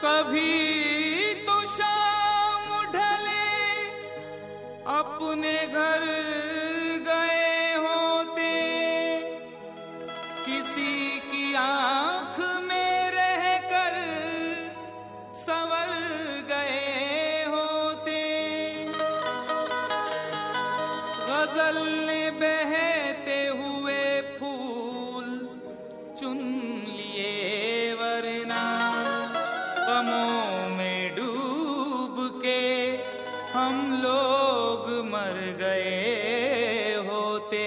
कभी तो शाम ढले अपने घर गए होते, किसी की आंख में रहकर संवर गए होते। गजल ने बहते हुए फूल चुन लिए, वरना गमों में डूब के हम लोग मर गए होते।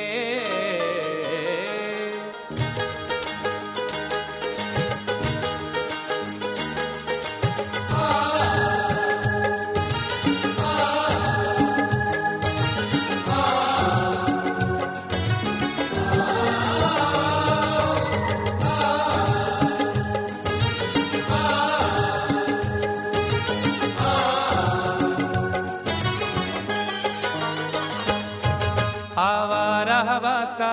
आवारा हवा का,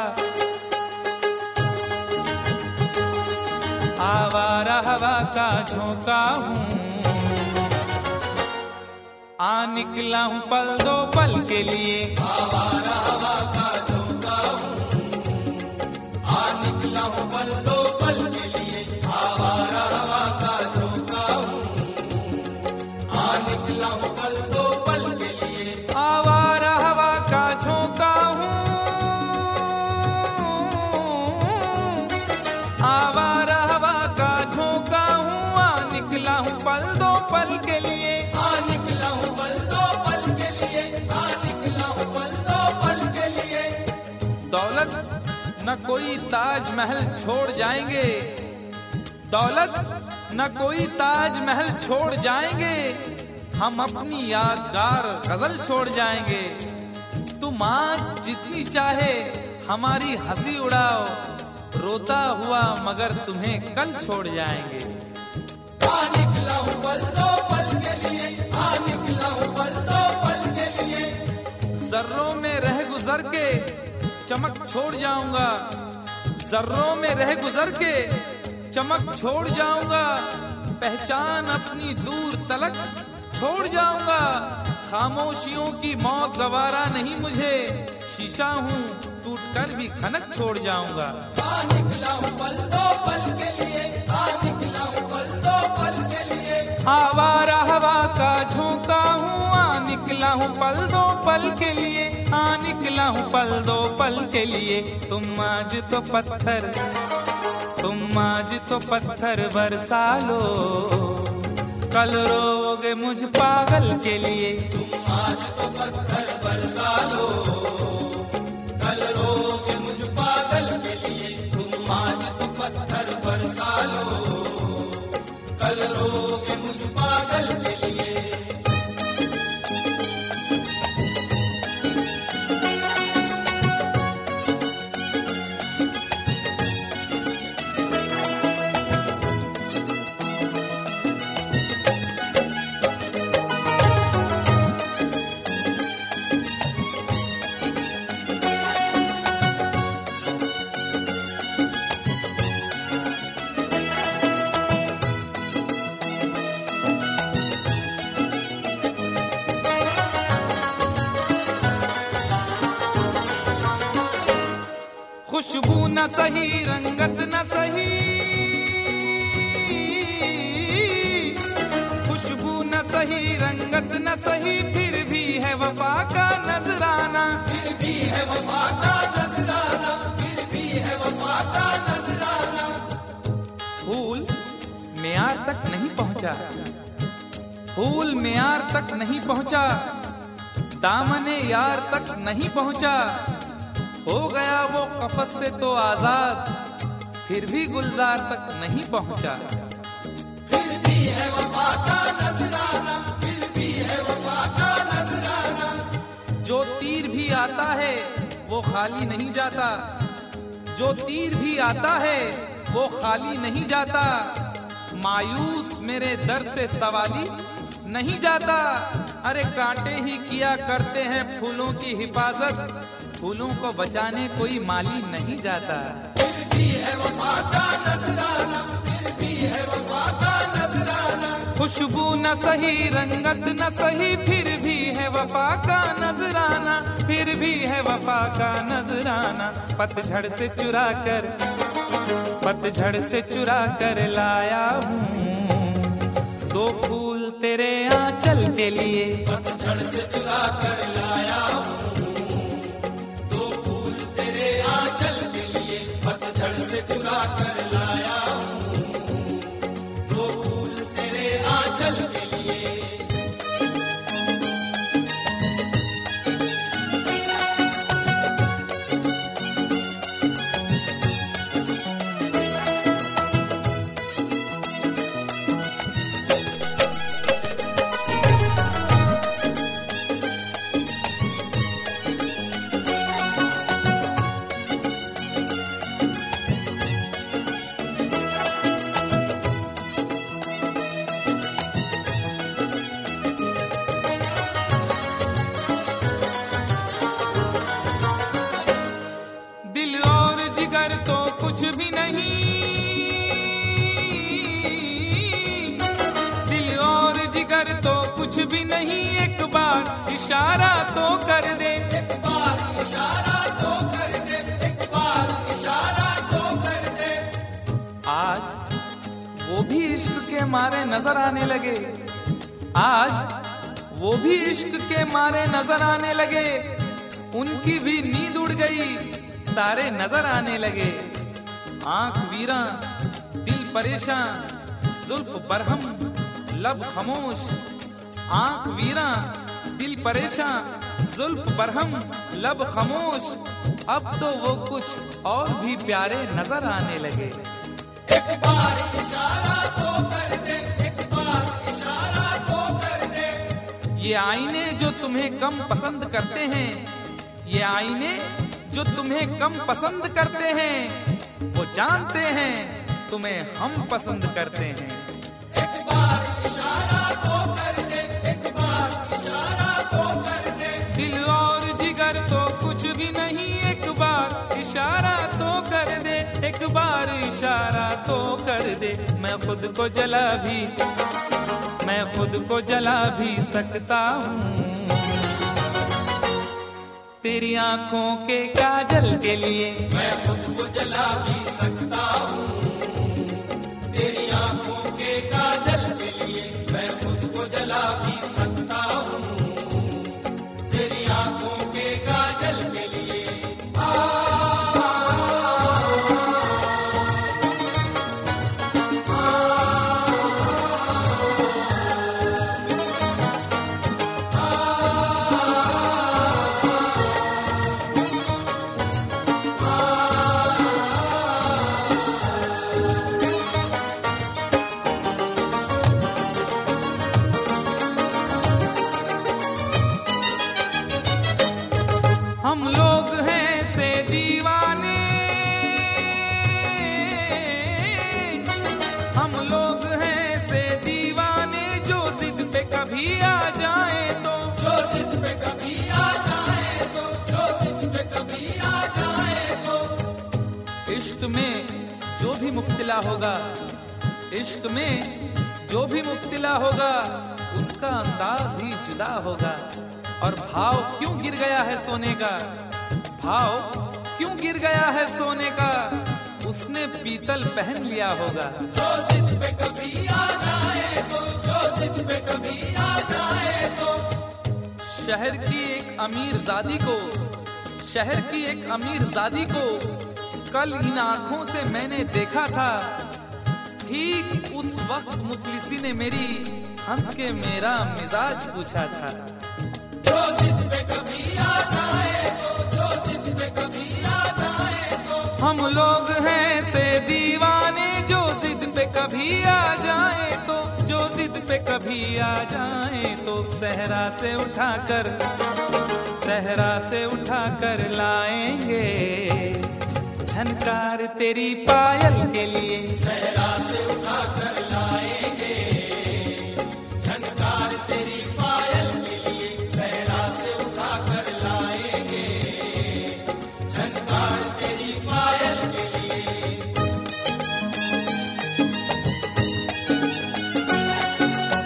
आवारा हवा का झोंका हूँ, आ निकला हूँ पल दो पल के लिए। आवारा हवा का झोंका हूँ, आ निकला हूँ पल दो पल के लिए। आवारा हवा का झोंका हूँ, आ निकला हूँ पल दो पल के लिए। आवारा हवा का झोंका हूँ, आवारा हवा का झोंका हूँ, आ निकला हूँ पल दो पल के लिए। आ निकला हूँ पल दो पल के लिए, आ निकला हूँ पल दो पल के लिए। दौलत न कोई ताजमहल छोड़ जाएंगे, दौलत न कोई ताजमहल छोड़ जाएंगे, हम अपनी यादगार गजल छोड़ जाएंगे। तुम आज जितनी चाहे हमारी हंसी उड़ाओ, रोता हुआ मगर तुम्हें कल छोड़ जाएंगे। आ निकला हूँ पल दो पल के लिए, आ निकला हूँ पल दो पल के लिए। जर्रों में रह गुजर के चमक छोड़ जाऊंगा, जर्रों में रह गुजर के चमक छोड़ जाऊंगा, पहचान अपनी दूर तलक छोड़ जाऊंगा। खामोशियों की मौत गवारा नहीं मुझे, शीशा हूँ टूट कर भी खनक छोड़ जाऊंगा। आ निकला हूँ पल दो पल के लिए, आ निकला हूँ पल दो पल के लिए। आवारा हवा का झोंका हूँ, आ निकला हूँ पल दो पल के लिए, आ निकला हूँ पल दो पल के लिए। तुम आज तो पत्थर, तुम आज तो पत्थर बरसा लो, कल रोगे मुझ पागल के लिए। तुम आज तो पत्थर बरसा लो, कल रोगे मुझ पागल के लिए। तुम आज तो पत्थर बरसा लो, कल रोगे मुझ पागल के लिए। खुशबू न सही, रंगत न सही, खुशबू न सही, रंगत न सही, फिर भी है वफा का नजराना। फिर भी है वफा का नजराना, फिर भी है वफा का नजराना। फूल मेयार तक नहीं पहुंचा, फूल मेयार तक नहीं पहुंचा, दामने यार तक नहीं पहुंचा, हो गया वो कफस से तो आजाद, फिर भी गुलजार तक नहीं पहुंचा। फिर भी है वफा का नजराना, फिर भी है वफा का नजराना। जो तीर भी आता है वो खाली नहीं जाता, जो तीर भी आता है वो खाली नहीं जाता, मायूस मेरे दर से सवाली नहीं जाता। अरे कांटे ही किया करते हैं फूलों की हिफाजत, फूलों को बचाने कोई माली नहीं जाता। फिर भी है वफा का नजराना, फिर भी है वफा का नजराना। खुशबू न सही, रंगत न सही, फिर भी है वफा का नजराना, फिर भी है वफा का नजराना। पतझड़ से चुरा कर लाया हूँ दो फूल तेरे आंचल के लिए। पतझड़ से चुरा कर लाया हूँ दो फूल तेरे आंचल के लिए। पतझड़ से चुरा कर लाया हूँ दो फूल तेरे आंचल के लिए। दिल और जिगर तो कुछ भी नहीं, दिल और जिगर तो कुछ भी नहीं, एक बार इशारा तो कर दे। एक बार इशारा तो कर दे, एक बार इशारा तो कर दे। आज वो भी इश्क के मारे नजर आने लगे, आज वो भी इश्क के मारे नजर आने लगे। उनकी भी नींद उड़ गई, तारे नजर आने लगे। आंख वीरा दिल परेशान, जुल्फ बरहम लब खामोश। आंख वीरा दिल परेशान, जुल्फ बरहम लब खामोश। अब तो वो कुछ और भी प्यारे नजर आने लगे। एक बार इशारा तो कर दे, एक बार इशारा तो कर दे। ये आईने जो तुम्हें कम पसंद करते हैं, ये आईने जो तुम्हें कम पसंद करते हैं, वो जानते हैं तुम्हें हम पसंद करते हैं। एक बार इशारा तो कर दे, एक बार इशारा तो कर दे। दिल और जिगर तो कुछ भी नहीं, एक बार इशारा तो कर दे, एक बार इशारा तो कर दे। मैं खुद को जला भी सकता हूँ तेरी आंखों के काजल के लिए। मैं खुद को जला भी सकता हूँ तेरी आंखों के काजल के लिए। मैं खुद को जला भी सकता हूँ तेरी आंखों के काजल के लिए। हम लोग हैं से दीवाने, हम लोग हैं से दीवाने, जो जिद पे कभी आ जाए तो, जो जिद पे कभी आ जाए तो, जो जिद पे कभी आ जाए तो। इश्क में जो भी मुब्तला होगा, इश्क में जो भी मुब्तला होगा, उसका अंदाज ही जुदा होगा। और भाव क्यों गिर गया है सोने का, भाव क्यों गिर गया है सोने का, उसने पीतल पहन लिया होगा। जो जिद पे कभी आ जाए तो, जो जिद पे कभी आ जाए तो। शहर की एक अमीरजादी को, शहर की एक अमीरजादी को कल इन आंखों से मैंने देखा था। ठीक उस वक्त मुखलिसी ने मेरी हंस के मेरा मिजाज पूछा था। जो जिद पे कभी आ जाए तो, जो जिद पे कभी आ जाए तो। हम लोग हैं से दीवाने, जो जिद पे कभी आ जाए तो, जो जिद पे कभी आ जाए तो। सहरा से उठाकर लाएंगे झनकार तेरी पायल के लिए। सहरा से उठाकर लाएंगे झनकार तेरी पायल के लिए। सहरा से उठाकर लाएंगे झनकार तेरी पायल के लिए।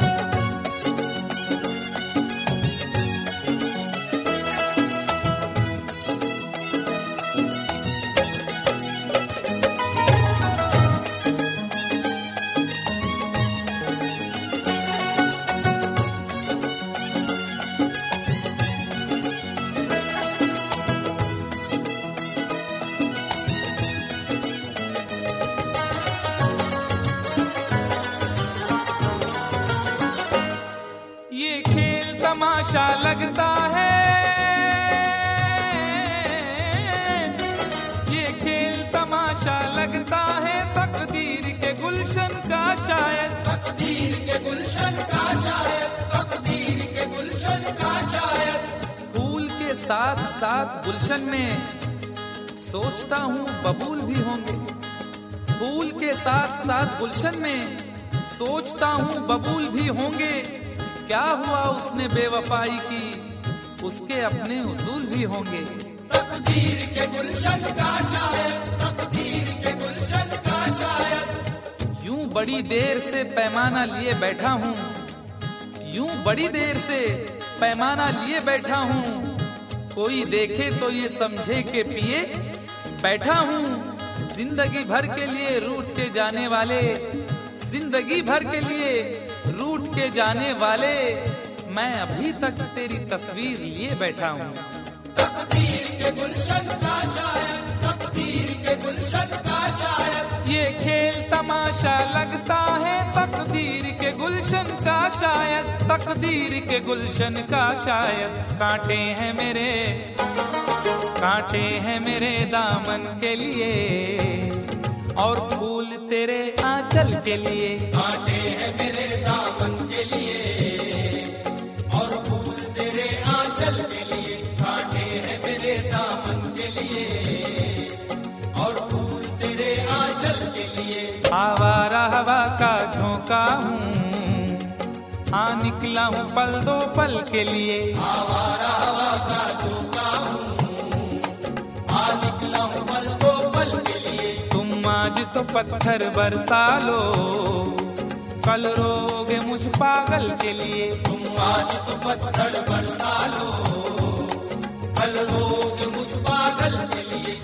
गुलशन का शायद, तकदीर के गुलशन का शायद, तकदीर के गुलशन का शायद। फूल के साथ साथ गुलशन में सोचता हूँ बबूल भी होंगे। फूल के साथ साथ गुलशन में सोचता हूँ बबूल भी होंगे। क्या हुआ उसने बेवफाई की, उसके अपने उसूल भी होंगे। तकदीर के गुलशन का शायद, तकदीर के गुलशन का शायद। यूं बड़ी देर से पैमाना लिए बैठा हूँ, यूं बड़ी देर से पैमाना लिए बैठा हूँ। कोई देखे तो ये समझे के पिए बैठा हूँ। जिंदगी भर के लिए रूठ के जाने वाले, जिंदगी भर के लिए रूठ के जाने वाले, मैं अभी तक तेरी तस्वीर लिए बैठा हूँ। तकदीर के गुलशन का शायद, तकदीर के गुलशन का शायद। ये खेल तमाशा लगता है तकदीर के गुलशन का शायद, तकदीर के गुलशन का शायद। कांटे हैं मेरे, कांटे हैं मेरे दामन के लिए, और फूल तेरे आंचल के लिए। कांटे हैं मेरे दामन के लिए, और फूल तेरे आंचल के लिए। कांटे हैं मेरे दामन के लिए, और फूल तेरे आंचल के लिए। आवारा हवा का झोंका हूँ, हाँ निकला हूँ पल दो पल के लिए। आवारा हवा का झोंका हूँ, हाँ निकला हूँ पल दो पल के लिए। तुम आज तो पत्थर बरसा लो, कल रोगे मुझ पागल के लिए। तुम आज तो पत्थर बरसा लो, कल रोगे मुझ पागल के लिए।